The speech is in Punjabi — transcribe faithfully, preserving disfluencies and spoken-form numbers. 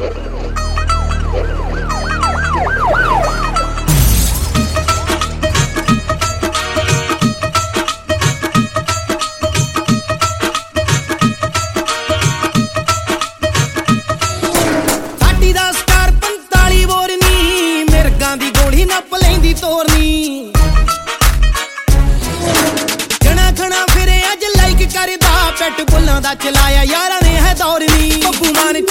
ਤੋਰਨੀ ਜਣਾ ਖਣਾ ਫਿਰੇ ਅੱਜ ਲਾਈਕ ਕਰਦਾ ਪੈਟ ਬੁੱਲਾਂ ਦਾ ਚਲਾਇਆ ਯਾਰਾਂ ਨੇ ਹੈ ਦੌਰ ਨੀ ਬੱਬੂ ਮਾਨ